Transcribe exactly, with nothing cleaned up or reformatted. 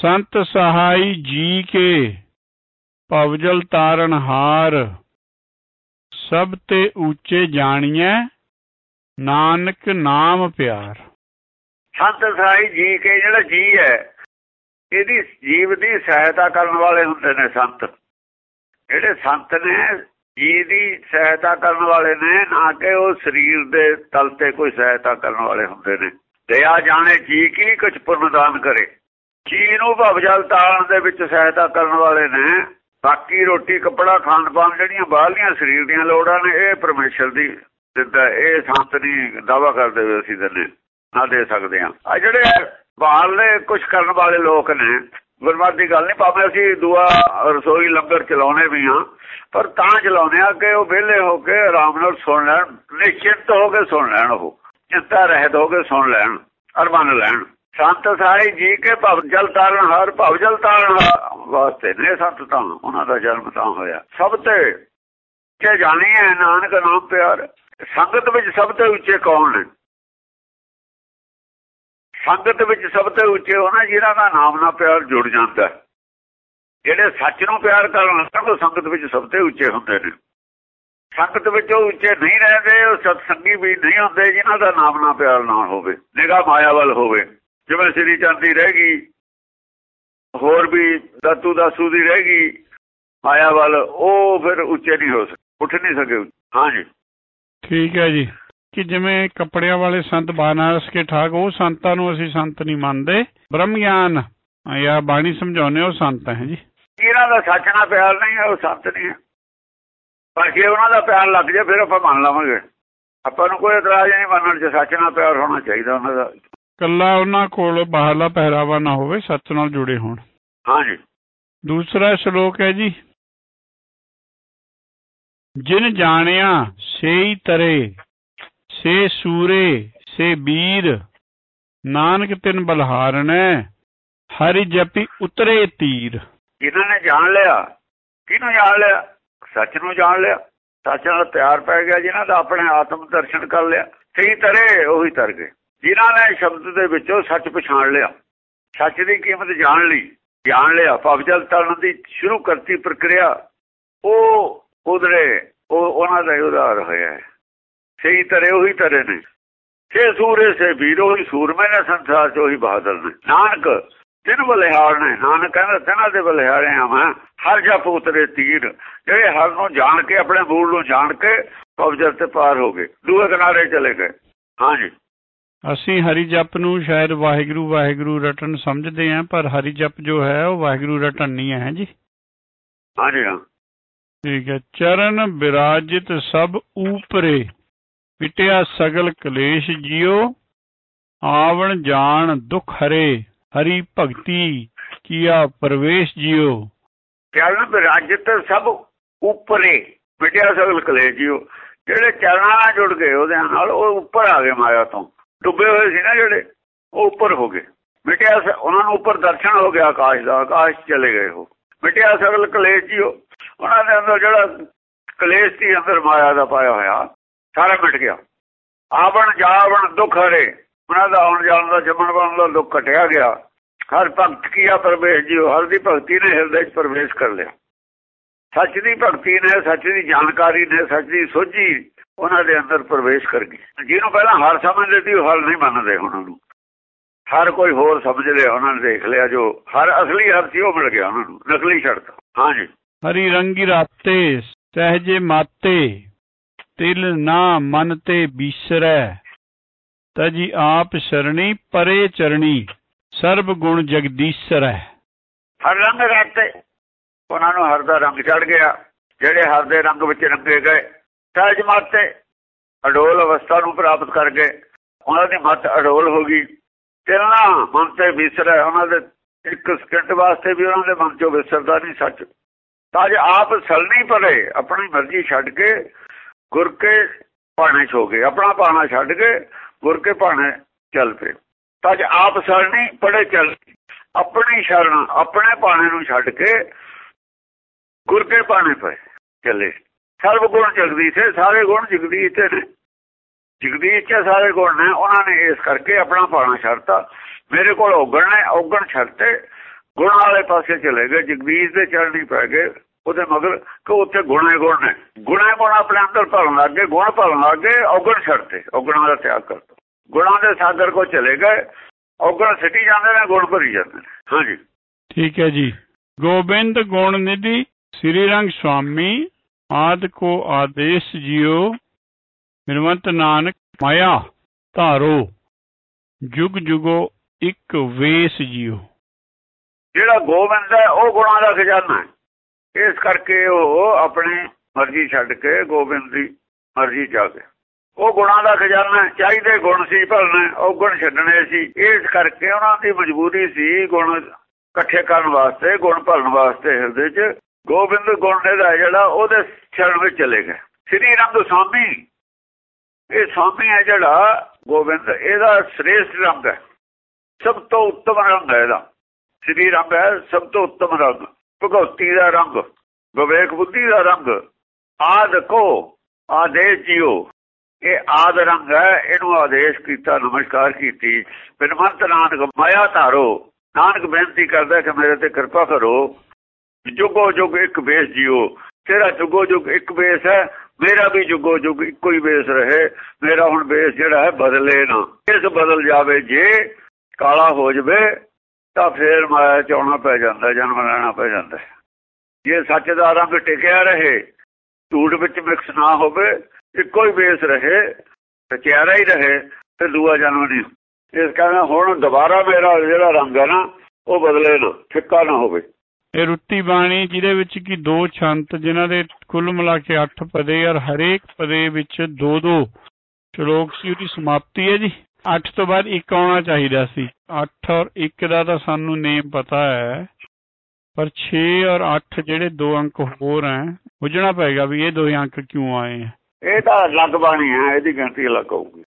संत सहाय जी के भवजल तारण हार सब ते ऊंचे जानिए नानक नाम प्यार। संत सहाय जी के जिहड़ा जी है ਇਹਦੀ जीव की सहायता करने वाले ਹੁੰਦੇ ਨੇ संत। ਜਿਹੜੇ संत ने जी की सहायता करने वाले ने ना कि वो शरीर के तल ते कोई सहायता करने वाले ਹੁੰਦੇ ਨੇ। दया जाने जी की कुछ पुण्यदान करे। जी ਨੂੰ ਭਵਜਲ ਤਾਰਨ ਦੇ ਵਿੱਚ ਸਹਾਇਤਾ ਕਰਨ ਵਾਲੇ ਨੇ। ਬਾਕੀ ਰੋਟੀ ਕੱਪੜਾ ਖਾਣ ਪਾਣ ਜਿਹੜੀਆਂ ਬਾਹਰਲੀਆਂ ਸਰੀਰ ਦੀਆਂ ਲੋੜਾਂ ਨੇ ਇਹ ਪਰਮੇਸ਼ਰ ਦੀ ਦਿੰਦਾ। ਇਹ ਸੰਤ ਨਹੀਂ ਦਾਵਾ ਕਰਦੇ ਹੋਏ ਅਸੀਂ ਦਿੰਦੇ ਨਾ ਦੇ ਸਕਦੇ ਹਾਂ। ਆ ਜਿਹੜੇ ਬਾਹਰਲੇ ਕੁਛ ਕਰਨ ਵਾਲੇ ਲੋਕ ਨੇ ਗੁਰਮਤਿ ਦੀ ਗੱਲ ਨਹੀਂ। ਭਾਵੇਂ ਅਸੀਂ ਦੁਆ ਰਸੋਈ ਲੰਗਰ ਚਲਾਉਣੇ ਵੀ ਹਾਂ ਪਰ ਤਾਂ ਚਲਾਉਂਦੇ ਹਾਂ ਕਿ ਉਹ ਵਿਹਲੇ ਹੋ ਕੇ ਆਰਾਮ ਨਾਲ ਸੁਣ ਲੈਣ, ਨਿਸ਼ਚਿੰਤ ਹੋ ਕੇ ਸੁਣ ਲੈਣ, ਉਹ ਚਿੰਤਾ ਰਹਿਤ ਹੋ ਕੇ ਸੁਣ ਲੈਣ ਔਰ ਮੰਨ ਲੈਣ। ਸੰਤ ਸਹਾਈ ਜੀ ਕੇ ਭਵਜਲ ਤਾਰਨ ਹਾਰ ਭਵਜਲ ਤਾਰਨ ਵਾਸਤੇ ਨੇ ਸੰਤ ਤਾਂ ਉਹਨਾਂ ਦਾ ਜਨਮ ਤਾਂ ਹੋਇਆ। ਸਭ ਤੇ ਉੱਚੇ ਜਾਣੀ ਹੈ ਨਾਨਕ ਨਾਮ ਪਿਆਰ। ਸੰਗਤ ਵਿੱਚ ਸਭ ਤੋਂ ਉੱਚੇ ਕੌਣ ਨੇ? ਸੰਗਤ ਵਿੱਚ ਸਭ ਤੋਂ ਉੱਚੇ ਉਹਨਾਂ ਜਿਹਨਾਂ ਦਾ ਨਾਮ ਨਾਲ ਪਿਆਰ ਜੁੜ ਜਾਂਦਾ। ਜਿਹੜੇ ਸੱਚ ਨੂੰ ਪਿਆਰ ਕਰਨ ਉਹ ਸੰਗਤ ਵਿੱਚ ਸਭ ਤੋਂ ਉੱਚੇ ਹੁੰਦੇ ਨੇ। ਸੰਗਤ ਵਿੱਚ ਉਹ ਉੱਚੇ ਨਹੀਂ ਰਹਿੰਦੇ, ਉਹ ਸਤਸੰਗੀ ਵੀ ਨਹੀਂ ਹੁੰਦੇ ਜਿਹਨਾਂ ਦਾ ਨਾਮ ਨਾਲ ਪਿਆਰ ਨਾ ਹੋਵੇ, ਨਿਗਾਹ ਮਾਇਆ ਵੱਲ ਹੋਵੇ। ਜਿਵੇਂ ਸ੍ਰੀ ਚੰਦ ਦੀ ਰਹਿ ਗਈ, ਹੋਰ ਵੀ ਦਾਤੂ ਦਾਸੂ ਦੀ ਰਹਿ ਗਈ ਮਾਇਆ ਵੱਲ, ਉਹ ਫਿਰ ਉੱਚੇ ਨਹੀਂ ਹੋ ਸਕੇ, ਉੱਠ ਨਹੀਂ ਸਕੇ। ਹਾਂਜੀ ਠੀਕ ਹੈ ਜੀ। ਕਿ ਜਿਵੇਂ ਕੱਪੜਿਆਂ ਵਾਲੇ ਸੰਤ ਬਾਨਾਰਸ ਕੇ ਠਾਕ, ਉਹ ਸੰਤਾਂ ਨੂੰ ਅਸੀਂ ਸੰਤ ਨਹੀਂ ਮੰਨਦੇ। ਬ੍ਰਹਮ ਗਿਆਨ ਜਾਂ ਬਾਣੀ ਸਮਝਾਉਂਦੇ ਉਹ ਸੰਤ ਹੈ ਜੀ। ਇਹਨਾਂ ਦਾ ਸੱਚ ਨਾਲ ਪਿਆਰ ਨਹੀਂ ਹੈ ਉਹ ਸੰਤ ਨਹੀਂ ਹੈ। ਪਰ ਜੇ ਉਹਨਾਂ ਦਾ ਪਿਆਰ ਲੱਗ ਜਾਏ ਫਿਰ ਆਪਾਂ ਮੰਨ ਲਵਾਂਗੇ। ਆਪਾਂ ਨੂੰ ਕੋਈ ਇਤਰਾਜ਼ ਨਹੀਂ ਮੰਨਣ 'ਚ। ਸੱਚ ਨਾਲ ਪਿਆਰ ਹੋਣਾ ਚਾਹੀਦਾ ਉਹਨਾਂ ਦਾ। ਇਕੱਲਾ ਉਹਨਾਂ ਕੋਲ ਬਾਹਰਲਾ ਪਹਿਰਾਵਾ ਨਾ ਹੋਵੇ, ਸੱਚ ਨਾਲ ਜੁੜੇ ਹੋਣ। ਹਾਂਜੀ। ਦੂਸਰਾ ਸ਼ਲੋਕ ਹੈ ਜੀ, ਜਿਨ ਜਾਣਿਆ ਸੇਈ ਤਰੇ ਸੇ ਸੂਰੇ ਸੇ ਵੀਰ ਨਾਨਕ ਤਿਨ ਬਲਹਾਰਣੈ ਹਰਿ ਜਪੀ ਉਤਰੇ ਤੀਰ। ਜਿਹਨਾਂ ਨੇ ਜਾਣ ਲਿਆ, ਕਿਹਨੂੰ ਜਾਣ ਲਿਆ? ਸੱਚ ਨੂੰ ਜਾਣ ਲਿਆ। ਸੱਚ ਨਾਲ ਪਿਆਰ ਪੈ ਗਿਆ ਜਿਹਨਾਂ ਦਾ, ਆਪਣੇ ਆਤਮ ਦਰਸ਼ਨ ਕਰ ਲਿਆ। ਸਹੀ ਤਰੇ ਉਹੀ ਤਰ ਗਏ ਜਿਨ੍ਹਾਂ ਨੇ ਸ਼ਬਦ ਦੇ ਵਿੱਚੋਂ ਸੱਚ ਪਛਾਣ ਲਿਆ, ਸੱਚ ਦੀ ਕੀਮਤ ਜਾਣ ਲਈ ਜਾਣ ਲਿਆ। ਭਵਜਲ ਤਰਨ ਦੀ ਸ਼ੁਰੂ ਕਰਤੀ ਪ੍ਰਕਿਰਿਆ ਉਹ ਉਧਰੇ ਉਹ ਉਹਨਾਂ ਦਾ ਉਧਾਰ ਹੋਇਆ ਹੈ। ਸਹੀ ਤਰੇ ਉਹੀ ਤਰੇ ਨੇ। ਸੇ ਸੂਰੇ ਸੇ ਵੀਰ ਉਹੀ ਸੂਰਮੇ ਨੇ ਸੰਸਾਰ 'ਚ, ਉਹੀ ਬਹਾਦਰ ਨੇ। ਨਾਨਕ ਤਿੰਨ ਬਲਿਹਾਰ ਨੇ। ਨਾਨਕ ਕਹਿੰਦਾ ਤਿੰਨਾਂ ਦੇ ਬਲਿਹਾਰੇ ਆ ਮੈਂ। ਹਰ ਜਪ ਉਤਰੇ ਤੀਰ, ਜਿਹੜੇ ਹਰ ਨੂੰ ਜਾਣ ਕੇ ਆਪਣੇ ਮੂਲ ਨੂੰ ਜਾਣ ਕੇ ਭਵਜਲ ਤੇ ਪਾਰ ਹੋ ਗਏ, ਦੂਏ ਕਿਨਾਰੇ ਚਲੇ ਗਏ। ਹਾਂਜੀ। ਅਸੀਂ ਹਰੀ ਜਪ ਨੂੰ ਸ਼ਾਇਦ ਵਾਹਿਗੁਰੂ ਵਾਹਿਗੁਰੂ ਰਟਨ ਸਮਝਦੇ ਹਾਂ, ਪਰ ਹਰੀ ਜਪ ਜੋ ਹੈ ਉਹ ਵਾਹਿਗੁਰੂ ਰਟਨ ਨਹੀਂ ਹੈ ਜੀ। ਹਾਂਜੀ ਹਾਂ ਠੀਕ ਹੈ। ਚਰਨ ਬਿਰਾਜਿਤ ਸਭ ਊਪਰੇ ਪਿਟਿਆ ਸਗਲ ਕਲੇਸ਼ ਜਿਉ ਆਵਣ ਜਾਣ ਦੁਖ ਹਰੇ ਹਰੀ ਭਗਤੀ ਕੀਆ ਪ੍ਰਵੇਸ਼ ਜਿਉ। ਚਰਨ ਬਿਰਾਜਿਤ ਸਭ ਉੱਪਰੇ ਪਿਟਿਆ ਸਗਲ ਕਲੇਸ਼ ਜਿਉ। ਜਿਹੜੇ ਚਰਨਾਂ ਨਾਲ ਜੁੜ ਗਏ ਉਹਦੇ ਨਾਲ ਉਹ ਉੱਪਰ ਆ ਗਏ। ਮਾਇਆ ਤੋਂ ਡੁੱਬੇ ਹੋਏ ਸੀ ਨਾ ਜਿਹੜੇ, ਉਹ ਉੱਪਰ ਹੋ ਗਏ। ਮਿਟਿਆ ਉਹਨਾਂ ਨੂੰ ਉੱਪਰ ਦਰਸ਼ਨ ਹੋ ਗਿਆ ਆਕਾਸ਼ ਦਾ, ਆਕਾਸ਼ ਚਲੇ ਗਏ ਉਹ। ਮਿਟਿਆ ਸਗਲ ਕਲੇਸ਼ ਜਿਉ। ਉਹਨਾਂ ਦੇ ਅੰਦਰ ਜਿਹੜਾ ਕਲੇਸ਼ ਸੀ ਅੰਦਰ ਮਾਇਆ ਦਾ ਪਾਇਆ ਹੋਇਆ ਸਾਰਾ ਮਿਟ ਗਿਆ। ਆਵਣ ਜਾਵਣ ਦੁੱਖ ਹਰੇ, ਉਹਨਾਂ ਦਾ ਆਉਣ ਜਾਣ ਦਾ ਜੰਮਣ ਬਣਨ ਦਾ ਦੁੱਖ ਘਟਿਆ ਗਿਆ। ਹਰ ਭਗਤ ਕੀਆ ਪ੍ਰਵੇਸ਼ ਜਿਉ। ਹਰ ਦੀ ਭਗਤੀ ਨੇ ਹਿਰਦੇ 'ਚ ਪ੍ਰਵੇਸ਼ ਕਰ ਲਿਆ। ਸੱਚ ਦੀ ਭਗਤੀ ਨੇ, ਸੱਚ ਦੀ ਜਾਣਕਾਰੀ ਨੇ, ਸੱਚ ਦੀ ਸੋਝੀ ਉਹਨਾਂ ਦੇ ਅੰਦਰ ਪ੍ਰਵੇਸ਼ ਕਰ ਗਈ। ਜਿਹਨੂੰ ਪਹਿਲਾਂ ਹਰ ਸਮਝਦੇ ਸੀ ਉਹ ਹਰ ਨਹੀਂ ਮੰਨਦੇ। ਉਹਨਾਂ ਨੂੰ ਹਰ ਕੋਈ ਹੋਰ ਸਮਝਦੇ। ਉਹਨਾਂ ਨੇ ਦੇਖ ਲਿਆ ਜੋ ਹਰ ਅਸਲੀ ਹਰ ਸੀ ਉਹ ਮਿਲ ਗਿਆ ਉਹਨਾਂ ਨੂੰ, ਨਕਲੀ ਛੱਡਤਾ। ਹਾਂਜੀ। ਹਰੀ ਰੰਗੀ ਰਾਤੇ ਸਹਿਜੇ ਮਾਤੇ ਤਿਲ ਨਾ ਮਨ ਤੇ ਬੀਸਰੈ ਤਜੀ ਆਪ ਸ਼ਰਣੀ ਪਰੇ ਚਰਣੀ ਸਰਬ ਗੁਣ ਜਗਦੀਸ਼ਰੈ। ਹਰ ਰੰਗ ਰਾਤੇ ਉਹਨਾਂ ਨੂੰ ਹਰ ਦਾ ਰੰਗ ਚੜ ਗਿਆ। ਜਿਹੜੇ ਹਰ ਦੇ ਰੰਗ ਵਿੱਚ ਰੰਗੇ ਗਏ ਸਹਿਜ ਮਾਤੇ ਅਡੋਲ ਅਵਸਥਾ ਨੂੰ ਪ੍ਰਾਪਤ ਕਰ ਗਏ। ਉਹਨਾਂ ਦੀ ਮੱਤ ਅਡੋਲ ਹੋ ਗਈ। ਤਿਲਨਾ ਮਨ ਤੇ ਵਿਸਰੈ, ਉਹਨਾਂ ਦੇ ਇੱਕ ਸਕਿੰਟ ਵਾਸਤੇ ਵੀ ਉਹਨਾਂ ਦੇ ਮਨ ਚੋਂ ਵਿਸਰਦਾ ਨਹੀਂ ਸੱਚ। ਤਾਂ ਜੇ ਆਪ ਸਲਣੀ ਪਰੇ ਆਪਣੀ ਮਰਜ਼ੀ ਛੱਡ ਕੇ ਗੁਰ ਕੇ ਭਾਣੇ 'ਚ ਹੋ ਗਏ। ਆਪਣਾ ਭਾਣਾ ਛੱਡ ਕੇ ਗੁਰ ਕੇ ਭਾਣੇ ਚੱਲ ਪਏ। ਤਾਂ ਜੇ ਆਪ ਸਲਣੀ ਪੜੇ ਚੱਲ ਆਪਣੀ ਸ਼ਰਨ ਆਪਣੇ ਭਾਣੇ ਨੂੰ ਛੱਡ ਕੇ ਗੁਰ ਕੇ ਭਾਣੇ ਪਏ ਚੱਲੇ। ਸਰਬ ਗੁਣ ਜਗਦੀਸ਼ ਹੈ। ਸਾਰੇ ਗੁਣ ਜਗਦੀਸ਼ ਤੇ ਨੇ। ਜਗਦੀਸ਼ 'ਚ ਸਾਰੇ ਗੁਣ ਨੇ। ਉਹਨਾਂ ਨੇ ਇਸ ਕਰਕੇ ਆਪਣਾ ਭਾਣਾ ਛੱਡਤਾ। ਮੇਰੇ ਕੋਲ ਔਗਣ ਨੇ, ਔਗਣ ਛੱਡਤੇ ਗੁਣਾਂ ਵਾਲੇ ਪਾਸੇ ਚਲੇ ਗਏ, ਜਗਦੀਸ਼ ਦੇ ਚੜ੍ਹਨੀ ਪੈ ਗਏ ਉਹਦੇ ਮਗਰ ਕਿ ਉੱਥੇ ਗੁਣੇ ਗੁਣ ਨੇ। ਗੁਣੇ ਗੁਣ ਆਪਣੇ ਅੰਦਰ ਭਰਨ ਲੱਗ ਗਏ, ਗੁਣ ਭਰਨ ਲੱਗ ਗਏ, ਔਗਣ ਛੱਡਤੇ, ਔਗਣਾਂ ਦਾ ਤਿਆਗ ਕਰ ਦਿੱਤਾ। ਗੁਣਾਂ ਦੇ ਸਾਗਰ ਕੋ ਚਲੇ ਗਏ, ਔਗਣ ਸਿੱਟੀ ਜਾਂਦੇ ਨੇ, ਗੁਣ ਭਰੀ ਜਾਂਦੇ ਨੇ। ਹਾਂਜੀ ਠੀਕ ਹੈ ਜੀ। ਗੋਬਿੰਦ ਗੁਣ ਨਿਧੀ ਸ੍ਰੀ ਰੰਗ ਸੁਆਮੀ ਆਦਿ ਕੋ ਆਦੇਸ਼ ਜਿਉ ਬਿਨਵੰਤ ਨਾਨਕ ਮਾਇਆ ਧਾਰੋ ਜੁਗ ਜੁਗੋ ਇੱਕ ਵੇਸ ਜਿਉ। ਜਿਹੜਾ ਗੋਬਿੰਦ ਹੈ ਉਹ ਗੁਣਾਂ ਦਾ ਖਜ਼ਾਨਾ ਹੈ, ਇਸ ਕਰਕੇ ਉਹ ਆਪਣੀ ਮਰਜ਼ੀ ਛੱਡ ਕੇ ਗੋਬਿੰਦ ਦੀ ਮਰਜ਼ੀ ਚ ਆ ਗਿਆ। ਉਹ ਗੁਣਾਂ ਦਾ ਖਜ਼ਾਨਾ, ਚਾਹੀਦੇ ਗੁਣ ਸੀ ਭਰਨੇ, ਉਹ ਗੁਣ ਛੱਡਣੇ ਸੀ। ਇਸ ਕਰਕੇ ਉਹਨਾਂ ਦੀ ਮਜਬੂਰੀ ਸੀ ਗੁਣ ਇਕੱਠੇ ਕਰਨ ਵਾਸਤੇ, ਗੁਣ ਭਰਨ ਵਾਸਤੇ। ਹਿਰਦੇ ਚ ਗੋਬਿੰਦ ਗੁਣ ਦਾ ਜਿਹੜਾ ਉਹਦੇ ਛੜਨ ਵਿੱਚ ਚਲੇ ਗਏ। ਸ੍ਰੀ ਰੰਗ ਸੁਆਮੀ, ਇਹ ਸੁਆਮੀ ਹੈ ਜਿਹੜਾ ਗੋਬਿੰਦ, ਇਹਦਾ ਸ੍ਰੇਸ਼ਟ ਰੰਗ ਹੈ, ਸਭ ਤੋਂ ਉੱਤਮ ਰੰਗ ਹੈ ਇਹਦਾ। ਸ੍ਰੀ ਰੰਗ ਹੈ ਸਭ ਤੋਂ ਉੱਤਮ ਰੰਗ, ਭਗਵਤੀ ਦਾ ਰੰਗ, ਵਿਵੇਕ ਬੁੱਧੀ ਦਾ ਰੰਗ। ਆਦਿ ਕੋ ਆਦੇਸ਼ ਜਿਉ, ਇਹ ਆਦ ਰੰਗ ਹੈ, ਇਹਨੂੰ ਆਦੇਸ਼ ਕੀਤਾ, ਨਮਸਕਾਰ ਕੀਤੀ। ਬਿਨਵੰਤ ਨਾਨਕ ਮਾਇਆ ਧਾਰੋ, ਨਾਨਕ ਬੇਨਤੀ ਕਰਦਾ ਕਿ ਮੇਰੇ ਤੇ ਕਿਰਪਾ ਕਰੋ। ਜੁਗੋ ਜੁਗ ਇੱਕ ਵੇਸ ਜਿਉ, ਤੇਰਾ ਜੁਗੋ ਜੁਗ ਇੱਕ ਵੇਸ ਹੈ, ਮੇਰਾ ਵੀ ਜੁਗੋ ਜੁਗ ਇੱਕੋ ਹੀ ਵੇਸ ਰਹੇ। ਮੇਰਾ ਹੁਣ ਵੇਸ ਜਿਹੜਾ ਹੈ ਬਦਲੇ ਨਾ, ਇਸ ਬਦਲ ਜਾਵੇ ਜੇ ਕਾਲਾ ਹੋ ਜਾਵੇ ਤਾਂ ਫੇਰ ਮਾਇਆ ਚ ਆਉਣਾ ਪੈ ਜਾਂਦਾ, ਜਨਮ ਲੈਣਾ ਪੈ ਜਾਂਦਾ। ਜੇ ਸੱਚ ਦਾ ਰੰਗ ਟਿਕਿਆ ਰਹੇ, ਝੂਠ ਵਿੱਚ ਮਿਕਸ ਨਾ ਹੋਵੇ, ਇੱਕੋ ਹੀ ਵੇਸ ਰਹੇ, ਸਚਿਆਰਾ ਹੀ ਰਹੇ, ਤੇ ਦੂਆ ਜਨਮ ਨਹੀਂ। ਇਸ ਕਾਰਨ ਹੁਣ ਦੁਬਾਰਾ ਮੇਰਾ ਜਿਹੜਾ ਰੰਗ ਹੈ ਨਾ ਉਹ ਬਦਲੇ ਨਾ, ਫਿੱਕਾ ਨਾ ਹੋਵੇ। ਇਹ ਰੁੱਤੀ ਬਾਣੀ ਜਿਹਦੇ ਵਿੱਚ ਕਿ ਦੋ ਛੰਤ, ਜਿਨ੍ਹਾਂ ਦੇ ਕੁੱਲ ਮਿਲਾ ਕੇ ਅੱਠ ਪਦੇ, ਔਰ ਹਰੇਕ ਪਦੇ ਵਿੱਚ ਦੋ ਦੋ ਸ਼ਲੋਕ ਸੀ, ਉਹਦੀ ਸਮਾਪਤੀ ਹੈ ਜੀ। ਅੱਠ ਤੋਂ ਬਾਅਦ ਇੱਕ ਆਉਣਾ ਚਾਹੀਦਾ ਸੀ। ਅੱਠ ਔਰ ਇੱਕ ਦਾ ਤਾਂ ਸਾਨੂੰ ਨੇਮ ਪਤਾ ਹੈ, ਪਰ ਛੇ ਔਰ ਅੱਠ ਜਿਹੜੇ ਦੋ ਅੰਕ ਹੋਰ ਹੈ, ਬੁੱਝਣਾ ਪਏਗਾ ਵੀ ਇਹ ਦੋ ਅੰਕ ਕਿਉਂ ਆਏ ਹੈ। ਇਹ ਤਾਂ ਅਲੱਗ ਬਾਣੀ ਹੈ, ਇਹਦੀ ਗਿਣਤੀ ਅਲੱਗ ਹੋਊਗੀ।